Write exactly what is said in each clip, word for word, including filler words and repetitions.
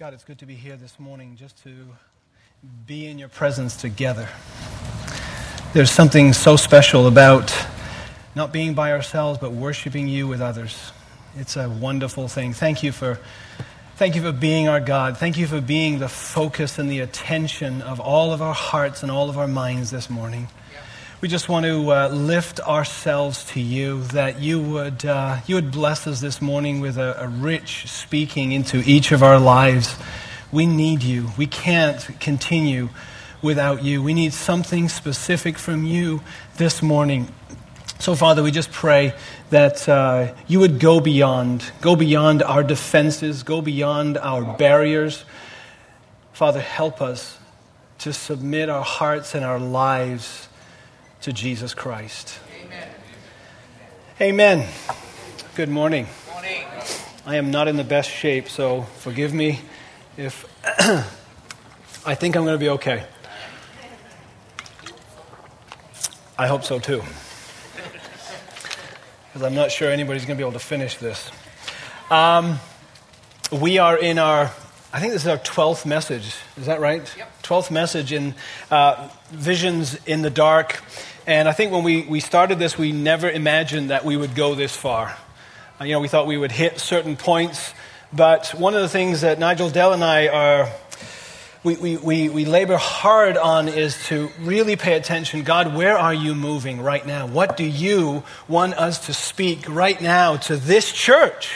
God, it's good to be here this morning just to be in your presence together. There's something so special about not being by ourselves, but worshiping you with others. It's a wonderful thing. Thank you for, thank you for being our God. Thank you for being the focus and the attention of all of our hearts and all of our minds this morning. We just want to uh, lift ourselves to you, that you would uh, you would bless us this morning with a, a rich speaking into each of our lives. We need you. We can't continue without you. We need something specific from you this morning. So, Father, we just pray that uh, you would go beyond, go beyond our defenses, go beyond our barriers. Father, help us to submit our hearts and our lives to Jesus Christ. Amen. Amen. Good morning. Morning. I am not in the best shape, so forgive me if I think I'm going to be okay. I hope so too, because I'm not sure anybody's going to be able to finish this. Um, we are in our, I think this is our twelfth message. Is that right? Yep. twelfth message in uh, Visions in the Dark. And I think when we, we started this, we never imagined that we would go this far. Uh, you know, we thought we would hit certain points. But one of the things that Nigel Dell and I are, we, we, we, we labor hard on is to really pay attention. God, where are you moving right now? What do you want us to speak right now to this church?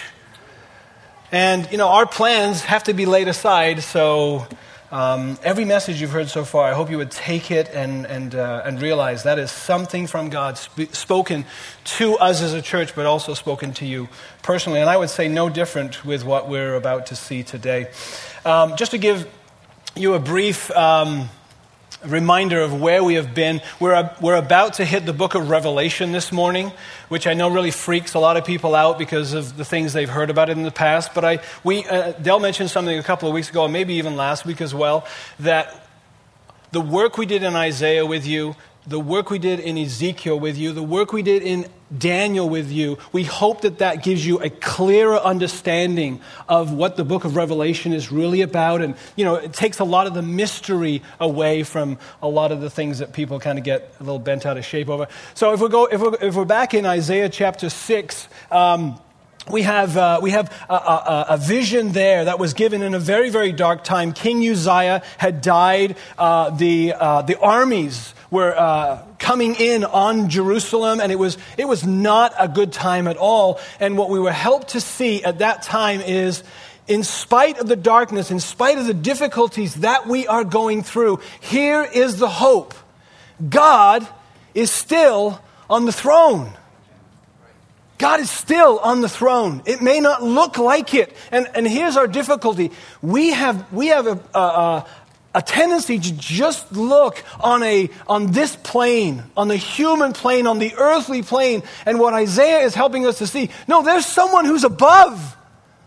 And, you know, our plans have to be laid aside, so um, every message you've heard so far, I hope you would take it and and uh, and realize that is something from God sp- spoken to us as a church, but also spoken to you personally. And I would say no different with what we're about to see today. Um, just to give you a brief um, reminder of where we have been, we're we're about to hit the book of Revelation this morning, which I know really freaks a lot of people out because of the things they've heard about it in the past. But I, we, uh, Dale mentioned something a couple of weeks ago, and maybe even last week as well, that the work we did in Isaiah with you, the work we did in Ezekiel with you, the work we did in Daniel with you, we hope that that gives you a clearer understanding of what the book of Revelation is really about. And, you know, it takes a lot of the mystery away from a lot of the things that people kind of get a little bent out of shape over. So if we go, if we're, if we're back in Isaiah chapter six, um, we have uh, we have a, a, a vision there that was given in a very, very dark time. King Uzziah had died. Uh, the uh, the armies were uh, coming in on Jerusalem, and it was it was not a good time at all. And what we were helped to see at that time is, in spite of the darkness, in spite of the difficulties that we are going through, here is the hope. God is still on the throne. God is still on the throne. It may not look like it. And, and here's our difficulty. We have we have a, a, a tendency to just look on a on this plane, on the human plane, on the earthly plane. And what Isaiah is helping us to see, no, there's someone who's above.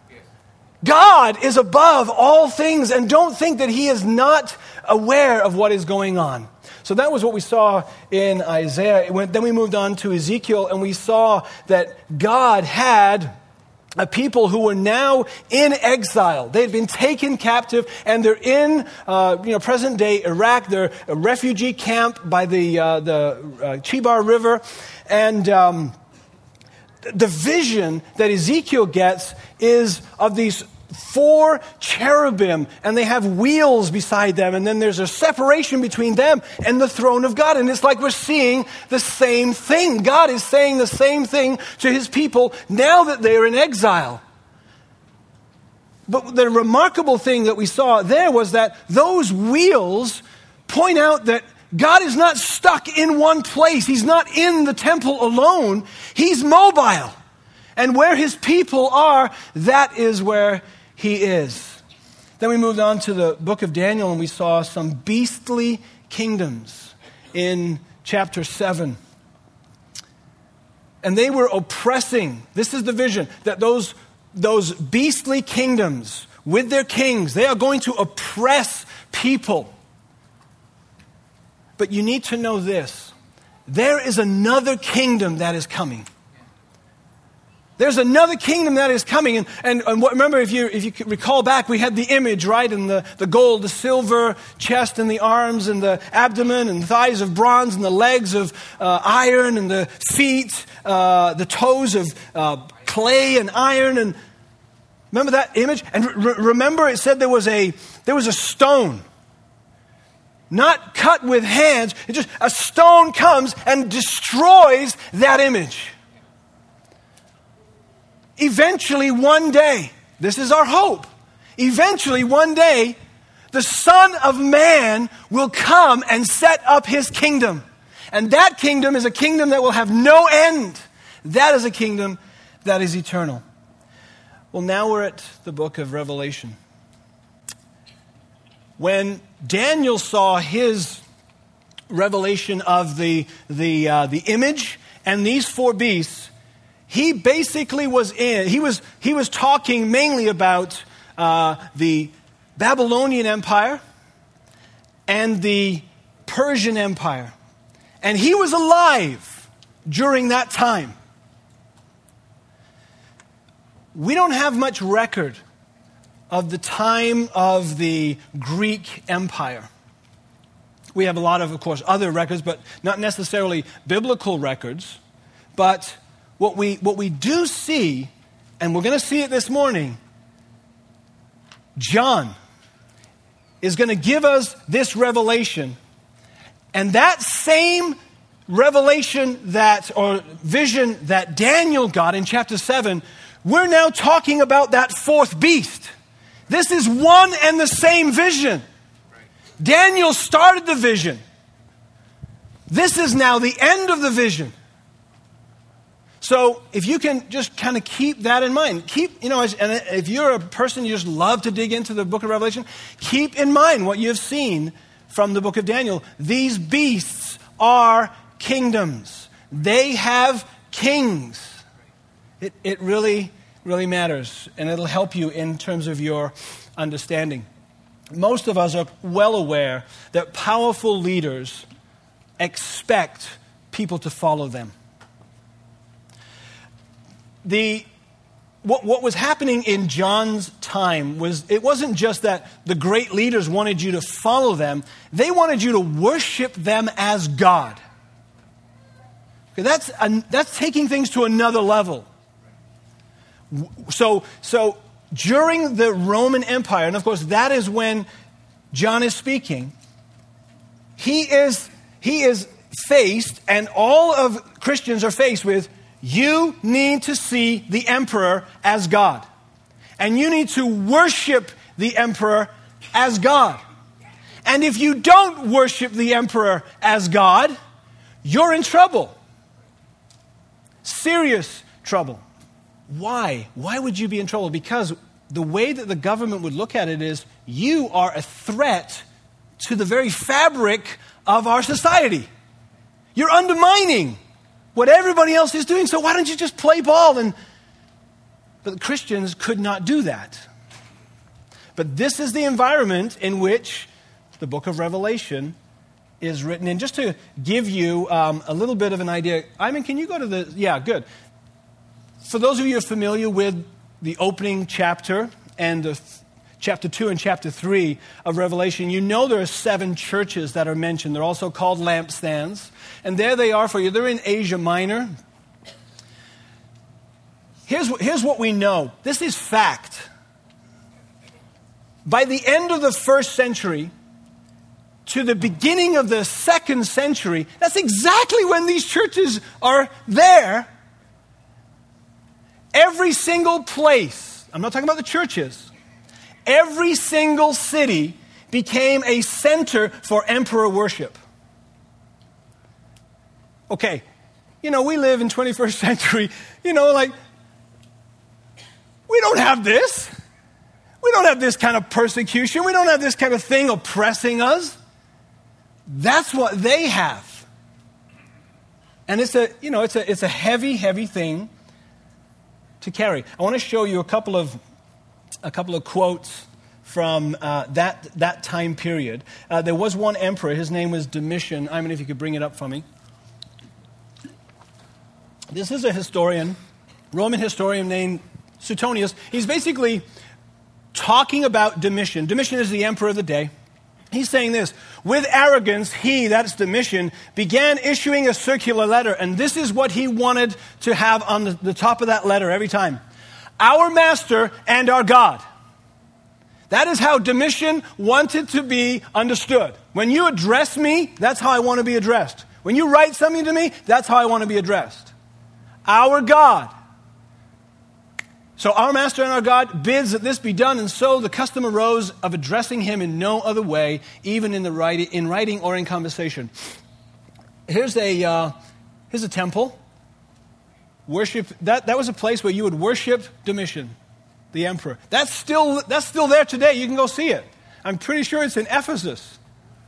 God is above all things, and don't think that he is not aware of what is going on. So that was what we saw in Isaiah. Then we moved on to Ezekiel, and we saw that God had a people who were now in exile. They had been taken captive, and they're in, uh, you know, present-day Iraq. They're a refugee camp by the uh, the uh, Chebar River, and um, the vision that Ezekiel gets is of these four cherubim, and they have wheels beside them, and then there's a separation between them and the throne of God. And it's like we're seeing the same thing. God is saying the same thing to his people now that they're in exile. But the remarkable thing that we saw there was that those wheels point out that God is not stuck in one place. He's not in the temple alone. He's mobile. And where his people are, that is where he is. Then we moved on to the book of Daniel, and we saw some beastly kingdoms in chapter seven. And they were oppressing. This is the vision, that those, those beastly kingdoms with their kings, they are going to oppress people. But you need to know this. There is another kingdom that is coming. There's another kingdom that is coming. And, and, and what, remember, if you if you recall back, we had the image, right? And the, the gold, the silver chest and the arms and the abdomen and thighs of bronze and the legs of uh, iron and the feet, uh, the toes of uh, clay and iron. And remember that image? And re- remember it said there was a there was a stone. Not cut with hands. It just, a stone comes and destroys that image. Eventually, one day, this is our hope. Eventually, one day, the Son of Man will come and set up his kingdom. And that kingdom is a kingdom that will have no end. That is a kingdom that is eternal. Well, now we're at the book of Revelation. When Daniel saw his revelation of the, the, uh, the image and these four beasts, he basically was in, he was, he was talking mainly about uh, the Babylonian Empire and the Persian Empire. And he was alive during that time. We don't have much record of the time of the Greek Empire. We have a lot of, of course, other records, but not necessarily biblical records. But what we what we do see, and we're going to see it this morning, John is going to give us this revelation. And that same revelation that, or vision that Daniel got in chapter seven, we're now talking about that fourth beast. This is one and the same vision. Daniel started the vision. This is now the end of the vision. So if you can just kind of keep that in mind. Keep, you know, and if you're a person you just love to dig into the book of Revelation, keep in mind what you have seen from the book of Daniel. These beasts are kingdoms. They have kings. It, it really... really matters, and it'll help you in terms of your understanding. Most of us are well aware that powerful leaders expect people to follow them. The what, what was happening in John's time was, it wasn't just that the great leaders wanted you to follow them, they wanted you to worship them as God. Okay, that's, that's taking things to another level. So, so during the Roman Empire, and of course that is when John is speaking, he is, he is faced, and all of Christians are faced with, you need to see the emperor as God. And you need to worship the emperor as God. And if you don't worship the emperor as God, you're in trouble. Serious trouble. Why? Why would you be in trouble? Because the way that the government would look at it is, you are a threat to the very fabric of our society. You're undermining what everybody else is doing, so why don't you just play ball? And but the Christians could not do that. But this is the environment in which the book of Revelation is written. And just to give you um, a little bit of an idea, I mean, can you go to the, yeah, good. For those of you who are familiar with the opening chapter and the chapter two and chapter three of Revelation, you know there are seven churches that are mentioned. They're also called lampstands. And there they are for you. They're in Asia Minor. Here's, here's what we know. This is fact. By the end of the first century to the beginning of the second century, that's exactly when these churches are there. Every single place, I'm not talking about the churches, every single city became a center for emperor worship. Okay, you know, we live in twenty-first century, you know, like, we don't have this. We don't have this kind of persecution. We don't have this kind of thing oppressing us. That's what they have. And it's a, you know, it's a, it's a heavy, heavy thing to carry. I want to show you a couple of a couple of quotes from uh, that that time period. Uh, there was one emperor. His name was Domitian. I mean, if you could bring it up for me. This is a historian Roman historian named Suetonius. He's basically talking about Domitian. Domitian is the emperor of the day. He's saying this: with arrogance, he, that's Domitian, began issuing a circular letter, and this is what he wanted to have on the, the top of that letter every time. Our master and our God. That is how Domitian wanted to be understood. When you address me, that's how I want to be addressed. When you write something to me, that's how I want to be addressed. Our God. So our master and our God bids that this be done, and so the custom arose of addressing him in no other way, even in the writing, in writing or in conversation. Here's a uh, here's a temple. Worship that that was a place where you would worship Domitian, the emperor. That's still that's still there today. You can go see it. I'm pretty sure it's in Ephesus.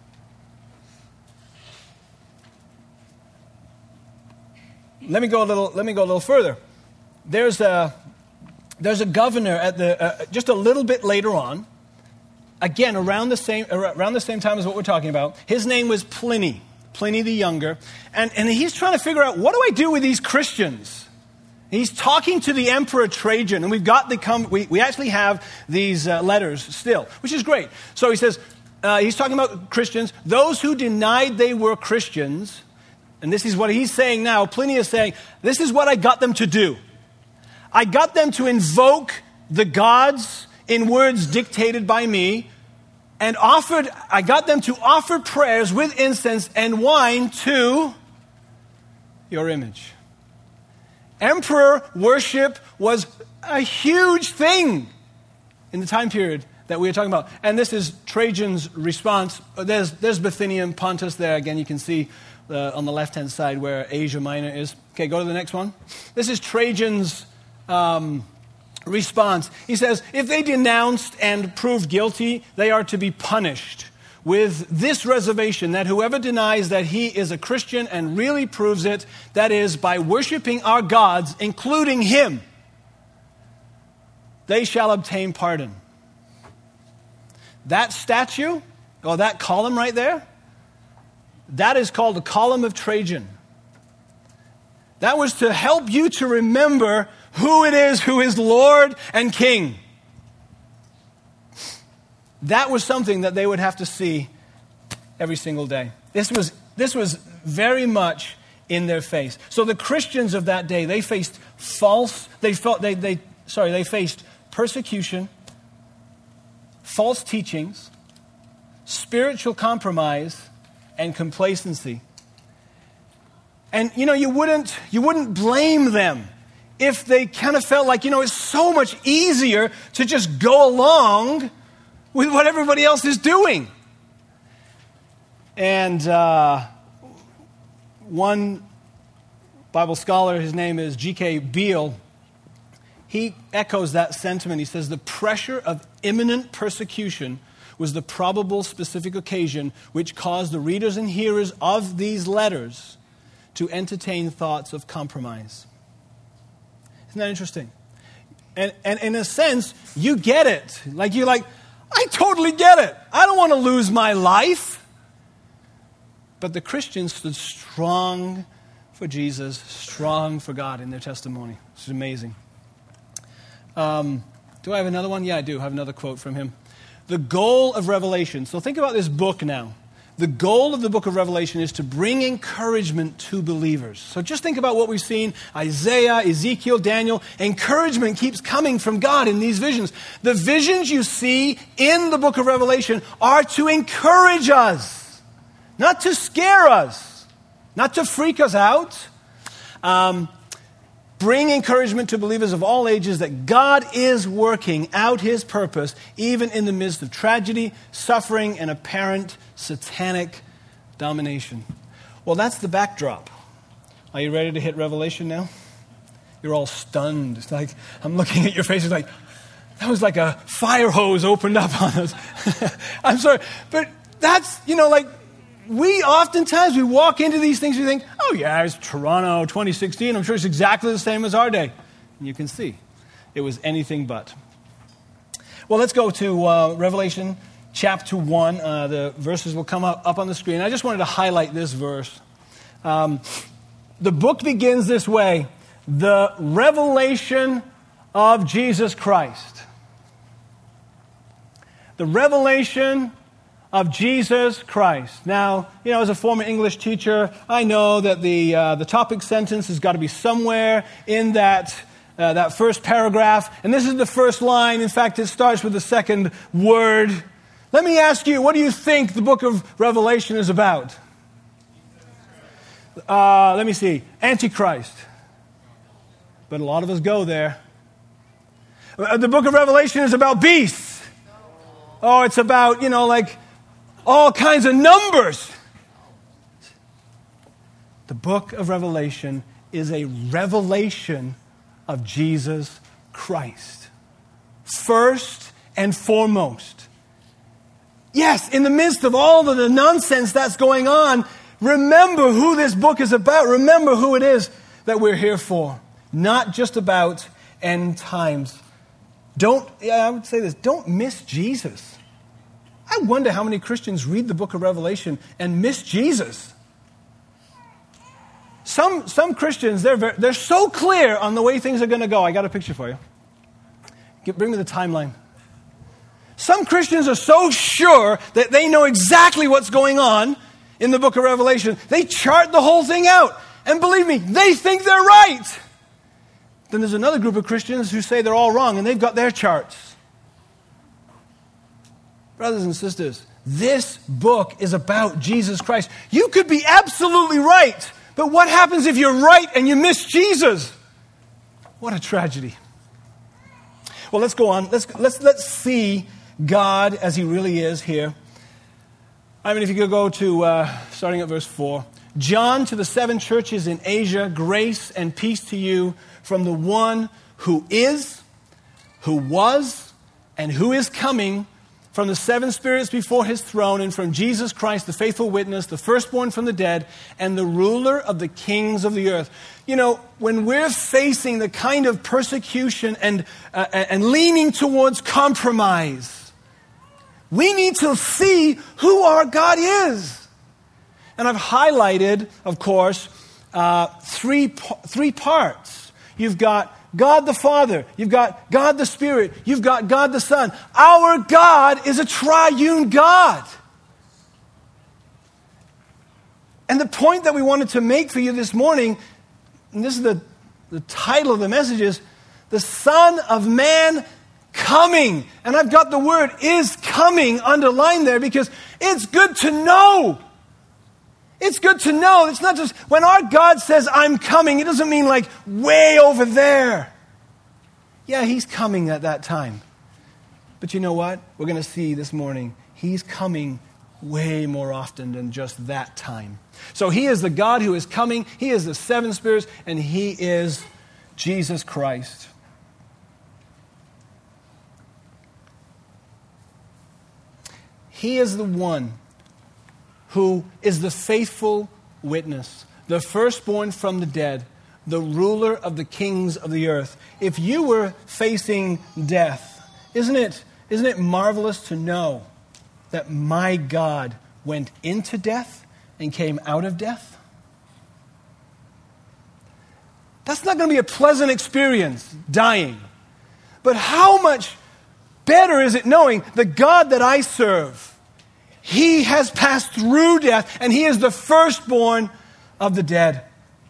Let me go a little. Let me go a little further. There's a there's a governor at the uh, just a little bit later on. Again, around the same around the same time as what we're talking about. His name was Pliny, Pliny the Younger, and and he's trying to figure out, what do I do with these Christians? He's talking to the Emperor Trajan, and we've got the come. We we actually have these uh, letters still, which is great. So he says uh, he's talking about Christians, those who denied they were Christians. And this is what he's saying now. Pliny is saying, this is what I got them to do. I got them to invoke the gods in words dictated by me, and offered, I got them to offer prayers with incense and wine to your image. Emperor worship was a huge thing in the time period that we are talking about. And this is Trajan's response. There's, there's Bithynian, Pontus there. Again, you can see Uh, on the left-hand side where Asia Minor is. Okay, go to the next one. This is Trajan's um, response. He says, if they denounced and proved guilty, they are to be punished with this reservation, that whoever denies that he is a Christian and really proves it, that is, by worshiping our gods, including him, they shall obtain pardon. That statue, or that column right there, that is called the Column of Trajan. That was to help you to remember who it is who is Lord and King. That was something that they would have to see every single day. This was, this was very much in their face. So the Christians of that day, they faced false, they felt they they sorry, they faced persecution, false teachings, spiritual compromise, and complacency. And you know, you wouldn't you wouldn't blame them if they kind of felt like, you know, it's so much easier to just go along with what everybody else is doing. And uh, one Bible scholar, his name is G K Beale, he echoes that sentiment. He says, the pressure of imminent persecution was the probable specific occasion which caused the readers and hearers of these letters to entertain thoughts of compromise. Isn't that interesting? And, and in a sense, you get it. Like you're like, I totally get it. I don't want to lose my life. But the Christians stood strong for Jesus, strong for God in their testimony. It's amazing. Um, do I have another one? Yeah, I do. I have another quote from him. The goal of Revelation. So think about this book now. The goal of the book of Revelation is to bring encouragement to believers. So just think about what we've seen, Isaiah, Ezekiel, Daniel. Encouragement keeps coming from God in these visions. The visions you see in the book of Revelation are to encourage us, not to scare us, not to freak us out. Um, bring encouragement to believers of all ages that God is working out his purpose even in the midst of tragedy, suffering, and apparent satanic domination. Well, that's the backdrop. Are you ready to hit Revelation now? You're all stunned. It's like, I'm looking at your faces like, that was like a fire hose opened up on us. I'm sorry. But that's, you know, like, we oftentimes, we walk into these things, we think, oh yeah, it's Toronto twenty sixteen. I'm sure it's exactly the same as our day. And you can see, it was anything but. Well, let's go to uh, Revelation chapter one. Uh, the verses will come up, up on the screen. I just wanted to highlight this verse. Um, the book begins this way. the revelation of Jesus Christ. The revelation of Jesus Christ. Now, you know, as a former English teacher, I know that the uh, the topic sentence has got to be somewhere in that uh, that first paragraph, and this is the first line. In fact, it starts with the second word. Let me ask you, what do you think the book of Revelation is about? Uh, let me see. Antichrist. But a lot of us go there. Uh, the book of Revelation is about beasts. Oh, it's about, you know, like all kinds of numbers. The book of Revelation is a revelation of Jesus Christ. First and foremost. Yes, in the midst of all of the nonsense that's going on, remember who this book is about. Remember who it is that we're here for. Not just about end times. Don't, yeah, I would say this, don't miss Jesus. I wonder how many Christians read the book of Revelation and miss Jesus. Some, some Christians, they're, very, they're so clear on the way things are going to go. I got a picture for you. Get, bring me the timeline. Some Christians are so sure that they know exactly what's going on in the book of Revelation. They chart the whole thing out. And believe me, they think they're right. Then there's another group of Christians who say they're all wrong and they've got their charts. Brothers and sisters, this book is about Jesus Christ. You could be absolutely right, but what happens if you're right and you miss Jesus? What a tragedy. Well, let's go on. Let's let's let's see God as He really is here. I mean, if you could go to, uh, starting at verse four. John, to the seven churches in Asia, grace and peace to you from the one who is, who was, and who is coming, from the seven spirits before His throne, and from Jesus Christ, the faithful witness, the firstborn from the dead, and the ruler of the kings of the earth. You know, when we're facing the kind of persecution and, uh, and leaning towards compromise, we need to see who our God is. And I've highlighted, of course, uh, three, three parts. You've got God the Father, you've got God the Spirit, you've got God the Son. Our God is a triune God. And the point that we wanted to make for you this morning, and this is the, the title of the message, is the Son of Man coming. And I've got the word is coming underlined there because it's good to know. It's good to know. It's not just, when our God says, I'm coming, it doesn't mean like way over there. Yeah, He's coming at that time. But you know what? We're going to see this morning, He's coming way more often than just that time. So He is the God who is coming. He is the seven spirits, and He is Jesus Christ. He is the one who is the faithful witness, the firstborn from the dead, the ruler of the kings of the earth. If you were facing death, isn't it, isn't it marvelous to know that my God went into death and came out of death? That's not going to be a pleasant experience, dying. But how much better is it knowing the God that I serve, He has passed through death, and He is the firstborn of the dead.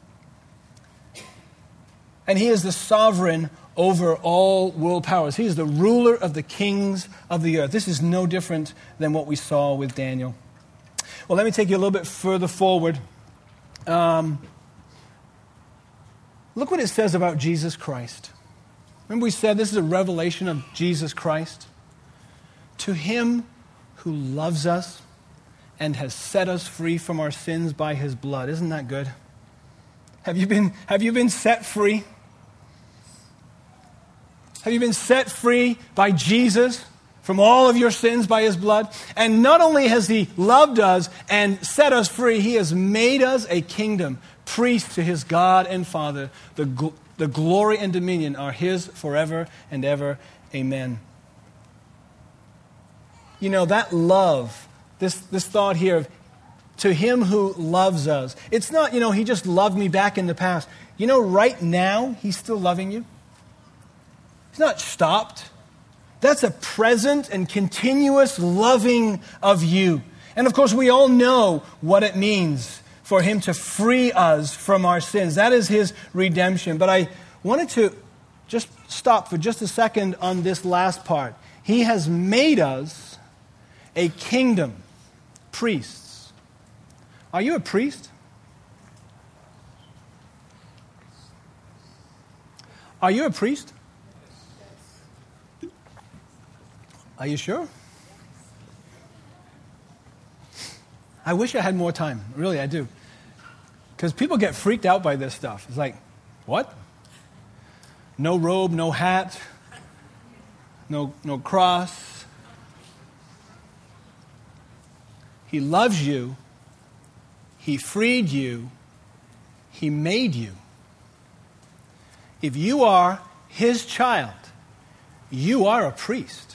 And He is the sovereign over all world powers. He is the ruler of the kings of the earth. This is no different than what we saw with Daniel. Well, let me take you a little bit further forward. Um, look what it says about Jesus Christ. Remember we said this is a revelation of Jesus Christ? To Him who loves us and has set us free from our sins by His blood. Isn't that good? Have you been, have you been set free? Have you been set free by Jesus from all of your sins by His blood? And not only has He loved us and set us free, He has made us a kingdom, priests to His God and Father. The, gl- the glory and dominion are His forever and ever. Amen. You know, that love, this, this thought here of to Him who loves us. It's not, you know, He just loved me back in the past. you know, right now, he's still loving you. He's not stopped. That's a present and continuous loving of you. And of course, we all know what it means for him to free us from our sins. That is his redemption. But I wanted to just stop for just a second on this last part. He has made us a kingdom, priests. Are you a priest? Are you a priest? Are you sure? I wish I had more time. Really, I do. Because people get freaked out by this stuff. It's like, what? No robe, no hat, no, no cross. He loves you. He freed you. He made you. If you are his child, you are a priest.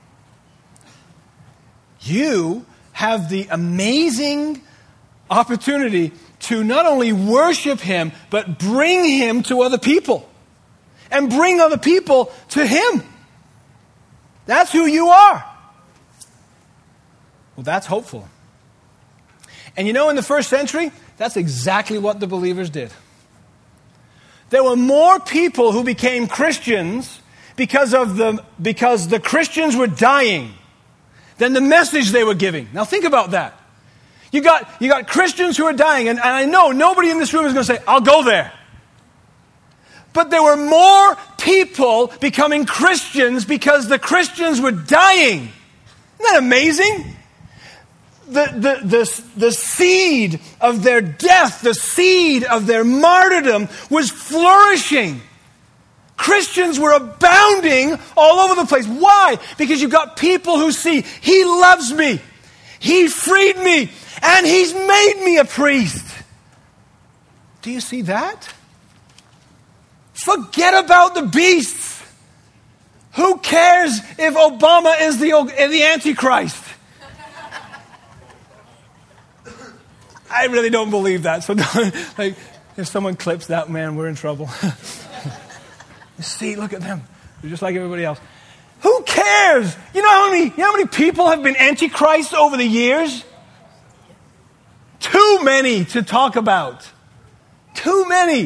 You have the amazing opportunity to not only worship him, but bring him to other people. And bring other people to him. That's who you are. Well, that's hopeful. And you know, in the first century, that's exactly what the believers did. There were more people who became Christians because of the because the Christians were dying than the message they were giving. Now think about that. You got you got Christians who are dying, and, and I know nobody in this room is going to say, I'll go there. But there were more people becoming Christians because the Christians were dying. Isn't that amazing? The, the, the, the seed of their death, the seed of their martyrdom was flourishing. Christians were abounding all over the place. Why? Because you've got people who see, he loves me, he freed me, and he's made me a priest. Do you see that? Forget about the beasts. Who cares if Obama is the, the Antichrist? I really don't believe that. So don't, like, if someone clips that, man, we're in trouble. See, look at them. They're just like everybody else. Who cares? You know how many, you know how many people have been antichrists over the years? Too many to talk about. Too many.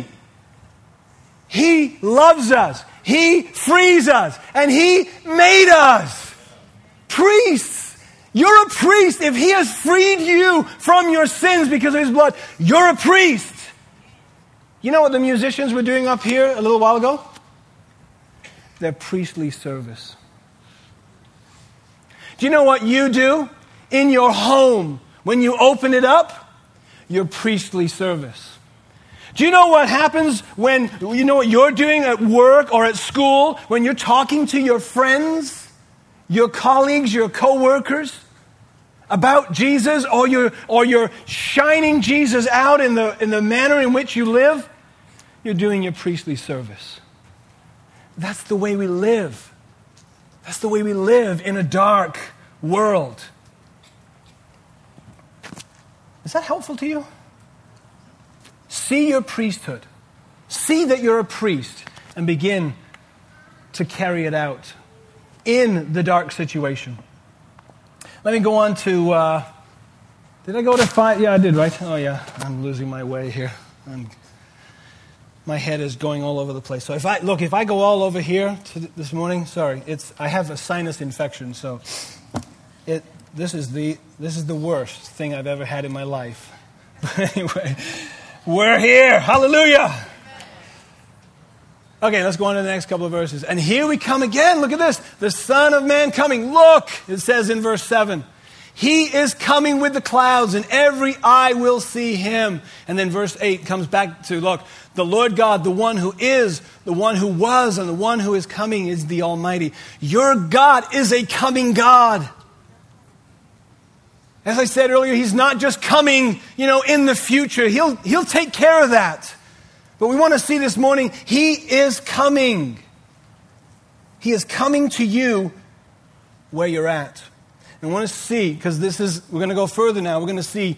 He loves us. He frees us. And he made us priests. You're a priest. If he has freed you from your sins because of his blood, you're a priest. You know what the musicians were doing up here a little while ago? Their priestly service. Do you know what you do in your home when you open it up? Your priestly service. Do you know what happens when, you know what you're doing at work or at school, when you're talking to your friends, your colleagues, your co-workers about Jesus, or you're, or you're shining Jesus out in the, in the manner in which you live? You're doing your priestly service. That's the way we live. That's the way we live in a dark world. Is that helpful to you? See your priesthood. See that you're a priest and begin to carry it out in the dark situation. Let me go on to, uh, did I go to five? Yeah, I did, right? Oh, yeah, I'm losing my way here. I'm, my head is going all over the place. So if I, look, if I go all over here to this morning, sorry, it's, I have a sinus infection, so it, this is the, this is the worst thing I've ever had in my life. But anyway, we're here. Hallelujah. Okay, let's go on to the next couple of verses. And here we come again. Look at this. The Son of Man coming. Look, it says in verse seven. He is coming with the clouds, and every eye will see him. And then verse eight comes back to, look, the Lord God, the one who is, the one who was, and the one who is coming is the Almighty. Your God is a coming God. As I said earlier, he's not just coming, you know, in the future. He'll, he'll take care of that. But we want to see this morning, he is coming. He is coming to you where you're at. And I want to see, because this is, we're going to go further now. We're going to see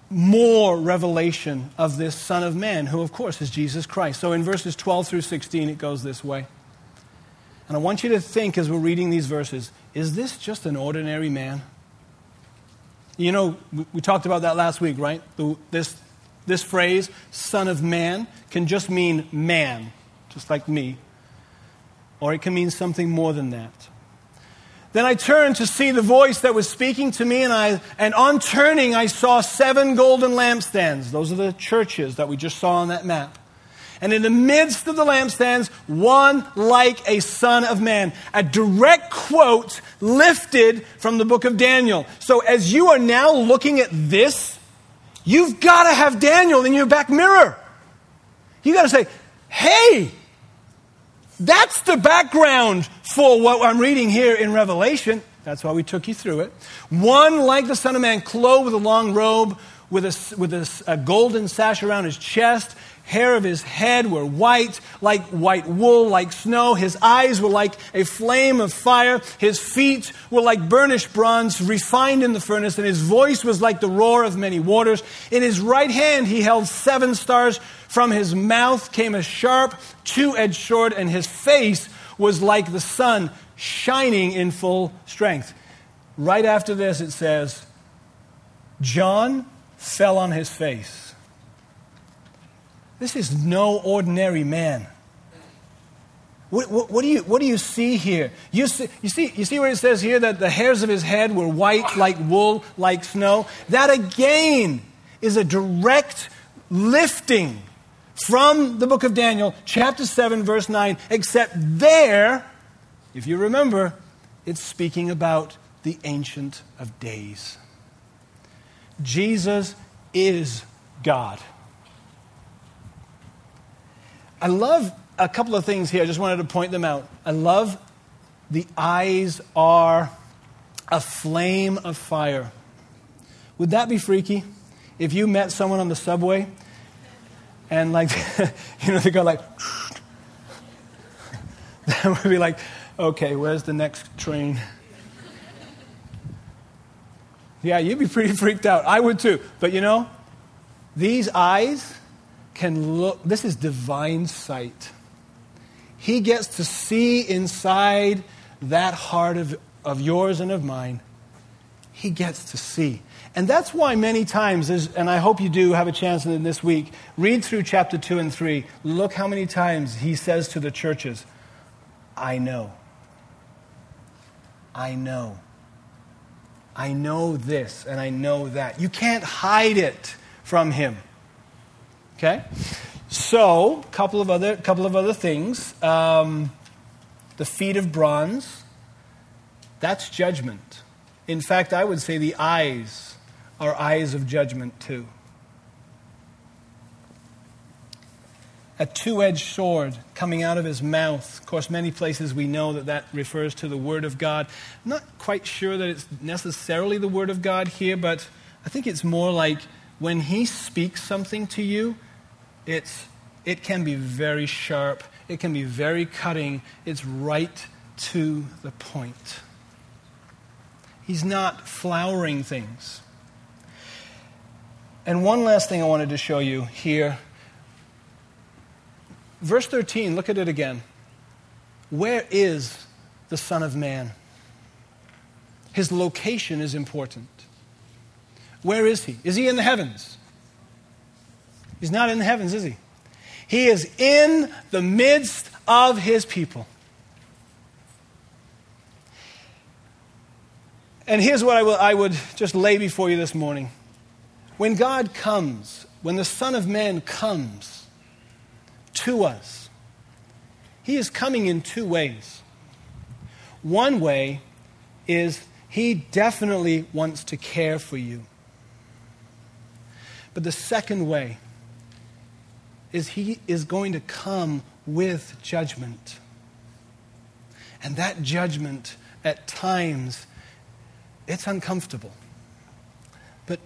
more revelation of this Son of Man, who of course is Jesus Christ. So in verses twelve through sixteen, it goes this way. And I want you to think as we're reading these verses, is this just an ordinary man? You know, we, we talked about that last week, right? The, this, this phrase, Son of Man, can just mean man, just like me. Or it can mean something more than that. Then I turned to see the voice that was speaking to me, and I and on turning I saw seven golden lampstands. Those are the churches that we just saw on that map. And in the midst of the lampstands, one like a son of man. A direct quote lifted from the book of Daniel. So as you are now looking at this, you've got to have Daniel in your back mirror. You got to say, hey, that's the background for what I'm reading here in Revelation. That's why we took you through it. One like the Son of Man, clothed with a long robe, with a, with a, a golden sash around his chest. Hair of his head were white, like white wool, like snow. His eyes were like a flame of fire. His feet were like burnished bronze, refined in the furnace. And his voice was like the roar of many waters. In his right hand he held seven stars. From his mouth came a sharp, two-edged sword, and his face was like the sun, shining in full strength. Right after this it says, John fell on his face. This is no ordinary man. What, what, what, do you, what do you see here? You see, you, see, you see where it says here that the hairs of his head were white like wool, like snow? That again is a direct lifting from the book of Daniel, chapter seven, verse nine, except there, if you remember, it's speaking about the Ancient of Days. Jesus is God. I love a couple of things here. I just wanted to point them out. I love the eyes are a flame of fire. Would that be freaky if you met someone on the subway and like, you know, they go like, that would be like, okay, where's the next train? Yeah, you'd be pretty freaked out. I would too. But you know, these eyes can look, this is divine sight. He gets to see inside that heart of, of yours and of mine. He gets to see. And that's why many times, and I hope you do have a chance in this week, read through chapter two and three. Look how many times he says to the churches, I know. I know. I know this and I know that. You can't hide it from him. Okay? So, a couple of other couple of other things. Um, the feet of bronze, that's judgment. In fact, I would say the eyes are eyes of judgment too. A two-edged sword coming out of his mouth. Of course, many places we know that that refers to the Word of God. I'm not quite sure that it's necessarily the Word of God here, but I think it's more like when he speaks something to you, it's it can be very sharp. It can be very cutting. It's right to the point. He's not flowering things. And one last thing I wanted to show you here. Verse thirteen, look at it again. Where is the Son of Man? His location is important. Where is he? Is he in the heavens? He's not in the heavens, is he? He is in the midst of his people. And here's what I, will, I would just lay before you this morning. When God comes, when the Son of Man comes to us, he is coming in two ways. One way is he definitely wants to care for you. But the second way is he is going to come with judgment. And that judgment, at times, it's uncomfortable. But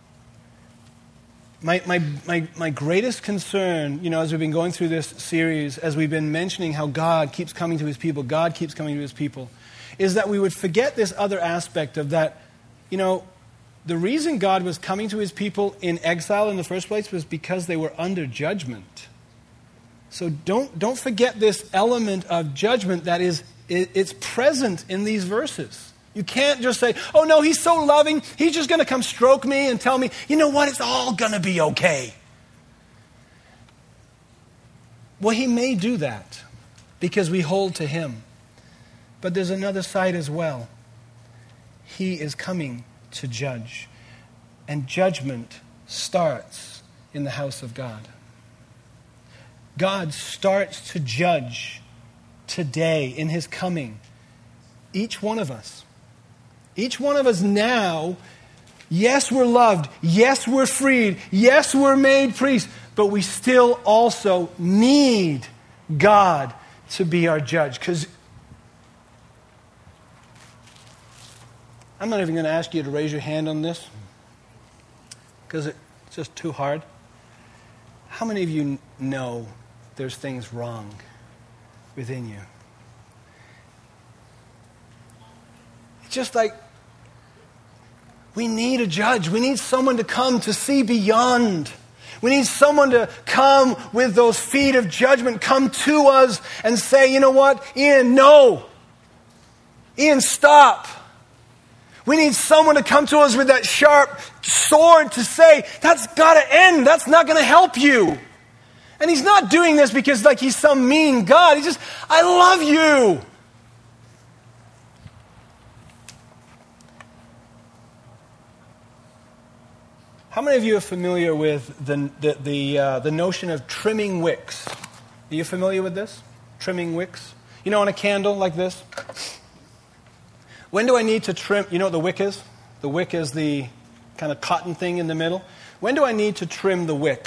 my, my, my, my greatest concern, you know, as we've been going through this series, as we've been mentioning how God keeps coming to his people, God keeps coming to his people, is that we would forget this other aspect of that, you know, the reason God was coming to his people in exile in the first place was because they were under judgment. So don't, don't forget this element of judgment that is it, it's present in these verses. You can't just say, oh no, he's so loving, he's just going to come stroke me and tell me, you know what, it's all going to be okay. Well, he may do that because we hold to him. But there's another side as well. He is coming to judge. And judgment starts in the house of God. God starts to judge today in his coming. Each one of us. Each one of us now, yes, we're loved. Yes, we're freed. Yes, we're made priests. But we still also need God to be our judge. Because I'm not even going to ask you to raise your hand on this. Because it's just too hard. How many of you know there's things wrong within you? It's just like we need a judge. We need someone to come to see beyond. We need someone to come with those feet of judgment, come to us and say, you know what, Ian, no. Ian, stop. We need someone to come to us with that sharp sword to say, that's got to end. That's not going to help you. And he's not doing this because like he's some mean God. He's just, I love you. How many of you are familiar with the the the, uh, the notion of trimming wicks? Are you familiar with this? Trimming wicks? You know, on a candle like this? When do I need to trim? You know what the wick is? The wick is the kind of cotton thing in the middle. When do I need to trim the wick?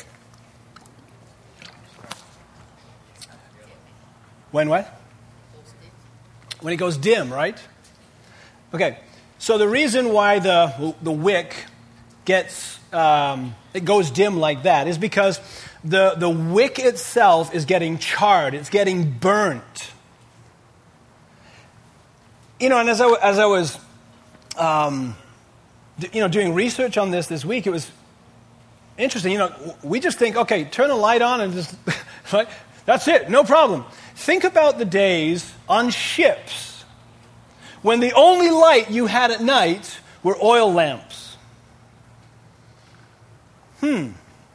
When what? When it goes dim, right? Okay. So the reason why the the wick gets um, it goes dim like that is because the the wick itself is getting charred. It's getting burnt. You know, and as I as I was, um, you know, doing research on this this week, it was interesting. You know, we just think, okay, turn a light on and just, right? That's it, no problem. Think about the days on ships when the only light you had at night were oil lamps. Hmm.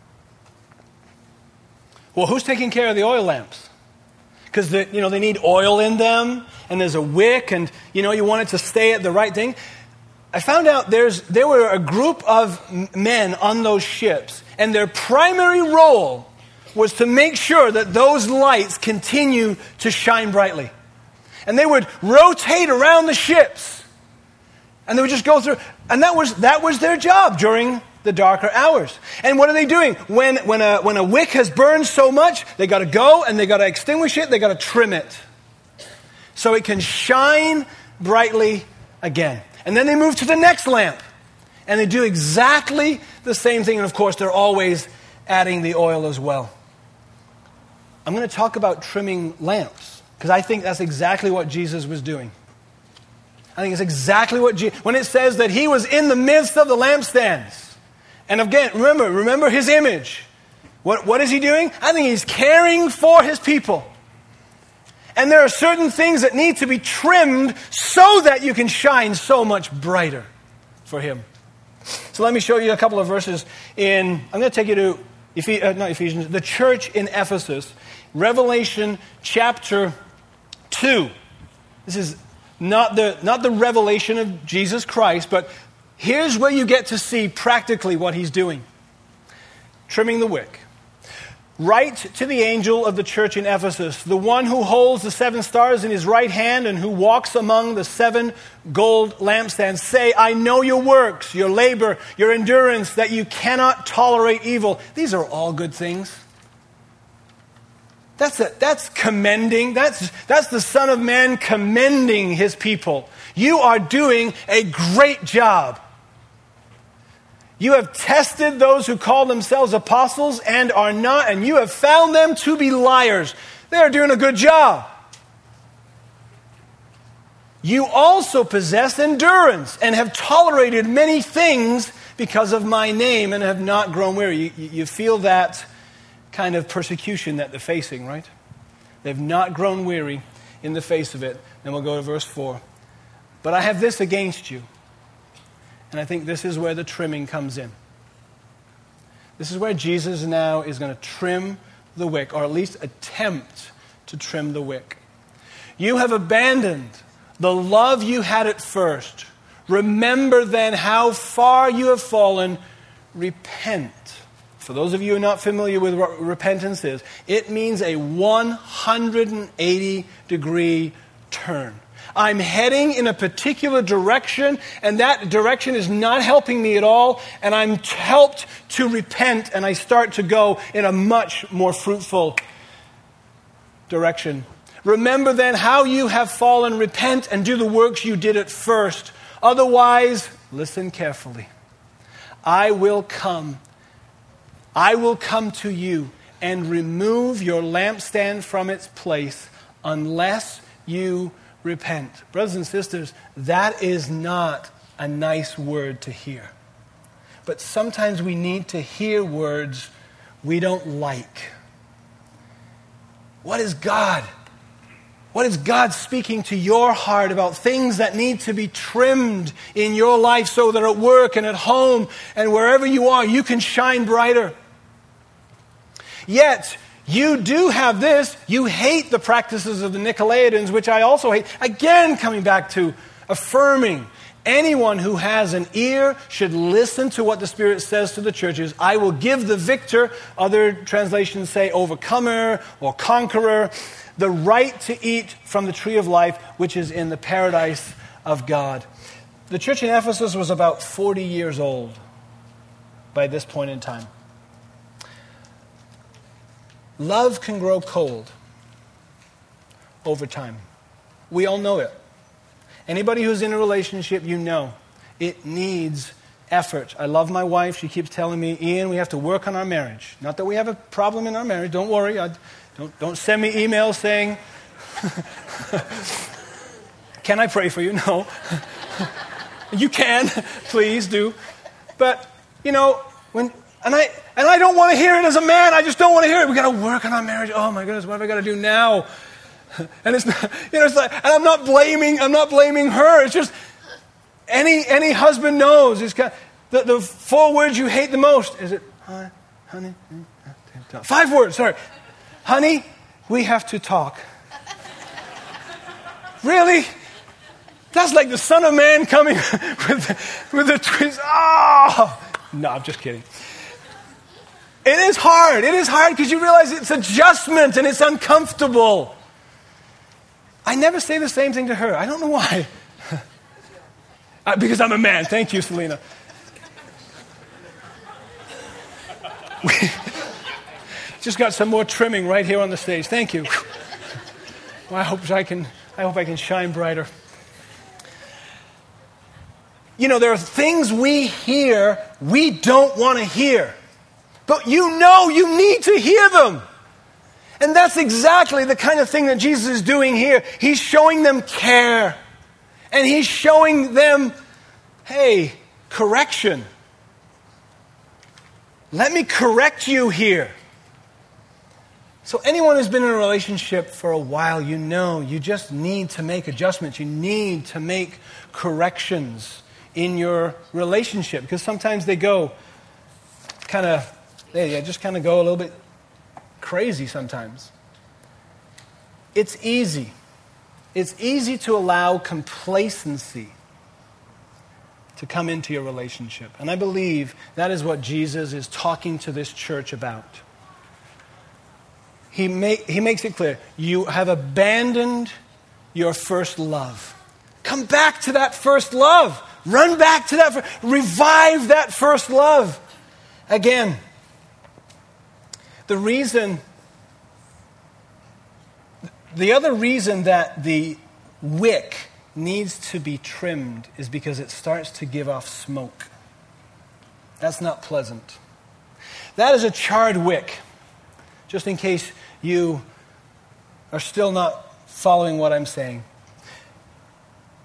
Well, who's taking care of the oil lamps? Because you know they need oil in them, and there's a wick, and you know you want it to stay at the right thing. I found out there's there were a group of men on those ships, and their primary role was to make sure that those lights continue to shine brightly. And they would rotate around the ships, and they would just go through, and that was that was their job during the darker hours. And what are they doing? When when a when a wick has burned so much, they got to go and they got to extinguish it, they got to trim it so it can shine brightly again. And then they move to the next lamp. And they do exactly the same thing, and of course they're always adding the oil as well. I'm going to talk about trimming lamps because I think that's exactly what Jesus was doing. I think it's exactly what Jesus, when it says that he was in the midst of the lampstands. And again, remember, remember his image. What, what is he doing? I think he's caring for his people. And there are certain things that need to be trimmed so that you can shine so much brighter for him. So let me show you a couple of verses in, I'm going to take you to, Ephes- uh, not Ephesians, the church in Ephesus, Revelation chapter two. This is not the, not the revelation of Jesus Christ, but here's where you get to see practically what he's doing. Trimming the wick. Write to the angel of the church in Ephesus, the one who holds the seven stars in his right hand and who walks among the seven gold lampstands. Say, I know your works, your labor, your endurance, that you cannot tolerate evil. These are all good things. That's a, that's commending. That's, that's the Son of Man commending his people. You are doing a great job. You have tested those who call themselves apostles and are not, and you have found them to be liars. They are doing a good job. you also possess endurance and have tolerated many things because of my name and have not grown weary. You, you feel that kind of persecution that they're facing, right? They've not grown weary in the face of it. Then we'll go to verse four. But I have this against you. And I think this is where the trimming comes in. This is where Jesus now is going to trim the wick, or at least attempt to trim the wick. You have abandoned the love you had at first. Remember then how far you have fallen. Repent. For those of you who are not familiar with what repentance is, it means a one hundred eighty degree turn. I'm heading in a particular direction, and that direction is not helping me at all, and I'm helped to repent, and I start to go in a much more fruitful direction. Remember then how you have fallen. Repent and do the works you did at first. Otherwise, listen carefully. I will come. I will come to you and remove your lampstand from its place unless you repent. Brothers and sisters, that is not a nice word to hear. But sometimes we need to hear words we don't like. What is God? What is God speaking to your heart about things that need to be trimmed in your life so that at work and at home and wherever you are, you can shine brighter? Yet, you do have this. You hate the practices of the Nicolaitans, which I also hate. Again, coming back to affirming, anyone who has an ear should listen to what the Spirit says to the churches. I will give the victor, other translations say overcomer or conqueror, the right to eat from the tree of life, which is in the paradise of God. The church in Ephesus was about forty years old by this point in time. Love can grow cold over time. We all know it. Anybody who's in a relationship, you know it needs effort. I love my wife. She keeps telling me, Ian, we have to work on our marriage. Not that we have a problem in our marriage. Don't worry. I, don't, don't send me emails saying, can I pray for you? No. You can. Please do. But, you know, when... And I and I don't want to hear it as a man. I just don't want to hear it. We got to work on our marriage. Oh my goodness, what have I got to do now? And it's not, you know, it's like, and I'm not blaming. I'm not blaming her. It's just any any husband knows. It's got the, the four words you hate the most. Is it honey, honey? Five words. Sorry, honey. We have to talk. Really? That's like the Son of Man coming with with the twist. Oh no, I'm just kidding. It is hard. It is hard because you realize it's adjustment and it's uncomfortable. I never say the same thing to her. I don't know why. uh, because I'm a man. Thank you, Selena. We just got some more trimming right here on the stage. Thank you. Well, I hope I can. I hope I can shine brighter. You know, there are things we hear we don't want to hear. But you know you need to hear them. And that's exactly the kind of thing that Jesus is doing here. He's showing them care. And he's showing them, hey, correction. Let me correct you here. So anyone who's been in a relationship for a while, you know you just need to make adjustments. You need to make corrections in your relationship. Because sometimes they go kind of... They just kind of go a little bit crazy sometimes. It's easy. It's easy to allow complacency to come into your relationship. And I believe that is what Jesus is talking to this church about. He, make, he makes it clear. You have abandoned your first love. Come back to that first love. Run back to that. Revive that first love again. The reason, the other reason that the wick needs to be trimmed is because it starts to give off smoke. That's not pleasant. That is a charred wick, just in case you are still not following what I'm saying.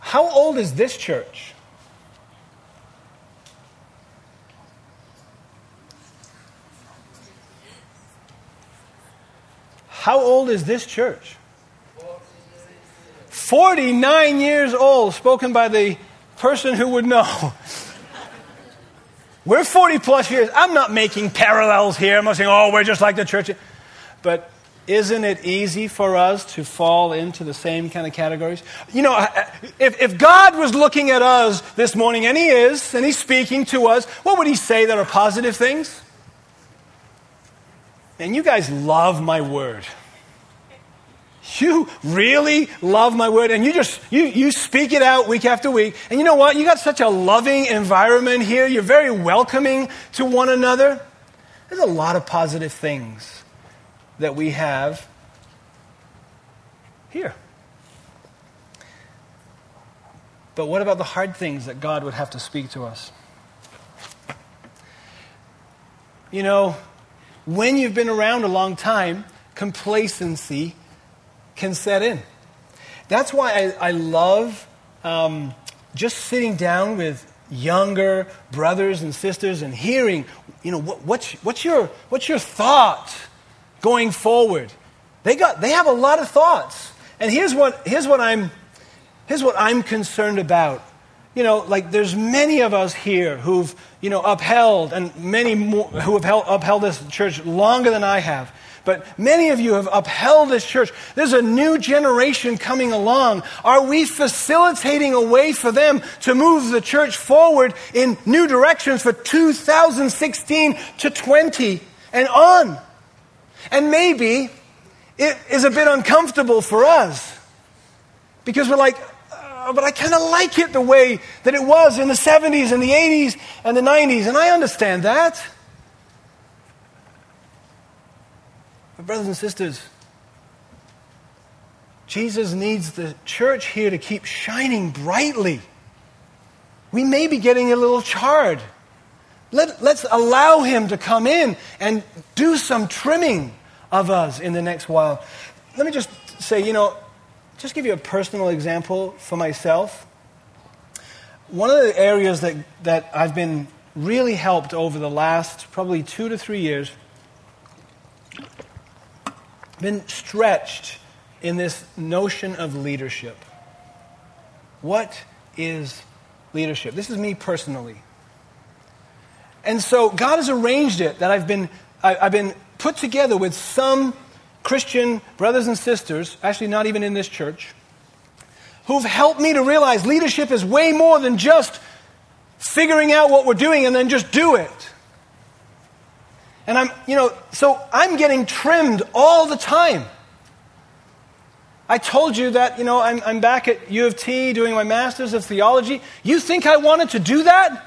How old is this church? How old is this church? forty-nine years old, spoken by the person who would know. We're forty plus years. I'm not making parallels here. I'm not saying, oh, we're just like the church. But isn't it easy for us to fall into the same kind of categories? You know, if, if God was looking at us this morning, and He is, and He's speaking to us, what would He say that are positive things? And you guys love my word. You really love my word, and you just, you, you speak it out week after week. And you know what? You got such a loving environment here. You're very welcoming to one another. There's a lot of positive things that we have here. But what about the hard things that God would have to speak to us? You know, when you've been around a long time, complacency can set in. That's why I, I love um, just sitting down with younger brothers and sisters and hearing, you know, what, what's, what's your what's your thought going forward? They got they have a lot of thoughts, and here's what here's what I'm here's what I'm concerned about. You know, like there's many of us here who've you know upheld, and many more who have held, upheld this church longer than I have. But many of you have upheld this church. There's a new generation coming along. Are we facilitating a way for them to move the church forward in new directions for two thousand sixteen to twenty and on? And maybe it is a bit uncomfortable for us because we're like, oh, but I kind of like it the way that it was in the seventies and the eighties and the nineties. And I understand that. But brothers and sisters, Jesus needs the church here to keep shining brightly. We may be getting a little charred. Let, let's allow Him to come in and do some trimming of us in the next while. Let me just say, you know, just give you a personal example for myself. One of the areas that, that I've been really helped over the last probably two to three years, been stretched in this notion of leadership. What is leadership? This is me personally. And so God has arranged it that I've been I, I've been put together with some Christian brothers and sisters, actually not even in this church, who've helped me to realize leadership is way more than just figuring out what we're doing and then just do it. And I'm, you know, so I'm getting trimmed all the time. I told you that, you know, I'm, I'm back at U of T doing my Master's of Theology. You think I wanted to do that?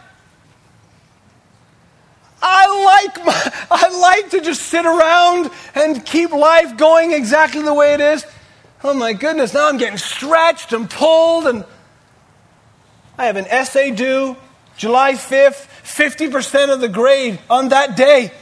I like my, I like to just sit around and keep life going exactly the way it is. Oh my goodness, now I'm getting stretched and pulled, and I have an essay due July fifth, fifty percent of the grade on that day.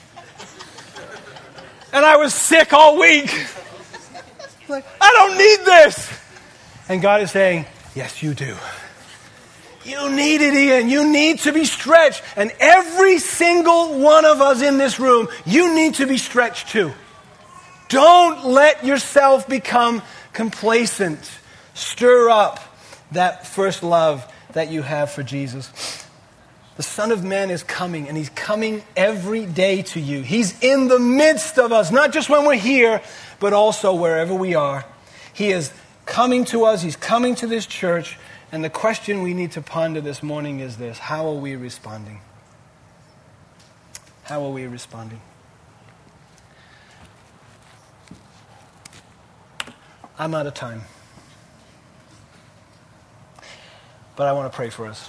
And I was sick all week. Like, I don't need this. And God is saying, yes, you do. You need it, Ian. You need to be stretched. And every single one of us in this room, you need to be stretched too. Don't let yourself become complacent. Stir up that first love that you have for Jesus. The Son of Man is coming, and He's coming every day to you. He's in the midst of us, not just when we're here, but also wherever we are. He is coming to us. He's coming to this church. And the question we need to ponder this morning is this: how are we responding? How are we responding? I'm out of time. But I want to pray for us.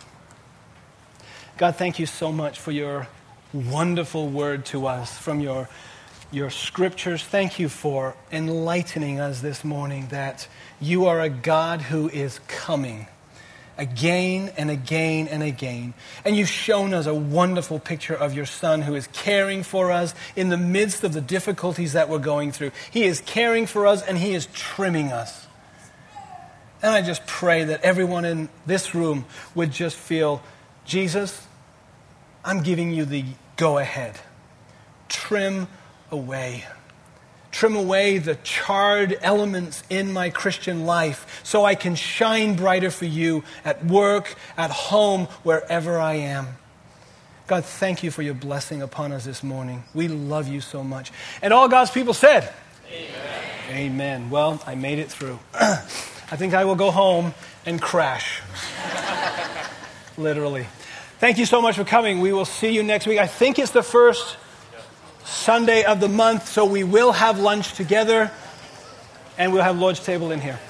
God, thank you so much for your wonderful word to us from your, your scriptures. Thank you for enlightening us this morning that you are a God who is coming again and again and again. And you've shown us a wonderful picture of your Son who is caring for us in the midst of the difficulties that we're going through. He is caring for us and He is trimming us. And I just pray that everyone in this room would just feel, Jesus, I'm giving you the go-ahead. Trim away. Trim away the charred elements in my Christian life so I can shine brighter for you at work, at home, wherever I am. God, thank you for your blessing upon us this morning. We love you so much. And all God's people said, Amen. Amen. Well, I made it through. I think I will go home and crash. Literally. Thank you so much for coming. We will see you next week. I think it's the first Sunday of the month, so we will have lunch together, and we'll have Lord's table in here.